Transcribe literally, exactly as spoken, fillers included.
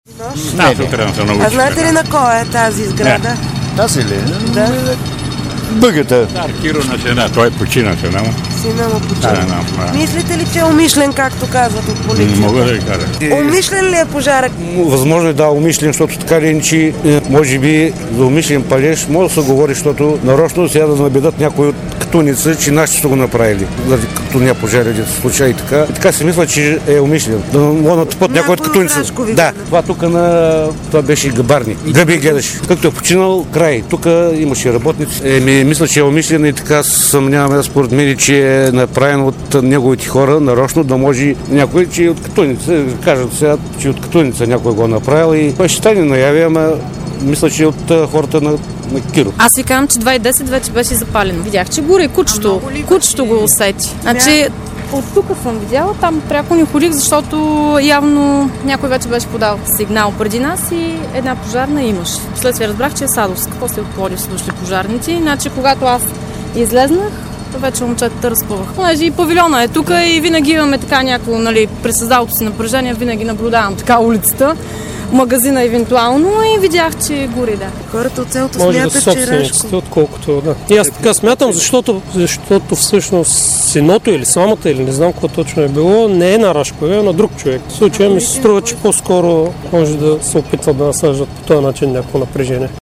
Аз утре не съм научил. А знаете ли на кой е тази сграда? Тази ли? Да. Бъгата. Да, Киро на сена, той почина сена му. Сина му почина. Да, да, да. Мислите ли, че е умишлен, както казват от полицията? Не мога да ви кажа. Умишлен ли е пожарът? Възможно е да умишлен, защото така ли иначе, може би за умишлен палеж, може да се говори, защото нарочно сега да набедат някой от катуница, че нашите са го направили. Като не пожарили в случай и така. И така си мисля, че е умишлен. Да могат да тъпат някой от катуница. Да, това тук на... Това беше габарни. Гъби гледаш. Както е починал, край. Тук имаше работници. Еми, мисля, че е умишлен и така съмняваме според мен, че е направен от неговите хора нарочно, да може някой, че от катуница, кажат сега, че от катуница някой го направил и той ще стане наяви, ама мисля, че от хората на, на Киро. Аз ви казвам, че два и десет вече беше запалено. Видях, че гори кучето. Кучето го усети. Значи, от тук съм видяла, там пряко не ходих, защото явно някой вече беше подал сигнал преди нас и една пожарна имаше. Вследствие разбрах, че е Садовска. После от Пловдив са дошли пожарници. Значи, когато аз излезнах, вече момчетата разпъвах. Понеже и павилиона е тук и винаги имаме така някакво, нали, при създалото си напрежение, винаги наблюдавам така улицата, магазина евентуално и видях, че гори, да. Хората от селото Може смятат, да че собствениците, отколкото, да. И аз така смятам, защото, защото всъщност синото или самата, или не знам какво точно е било, не е на Рашко, е на друг човек. В случая ми се струва, че по-скоро може да се опитват да насаждат по този начин някакво напрежение.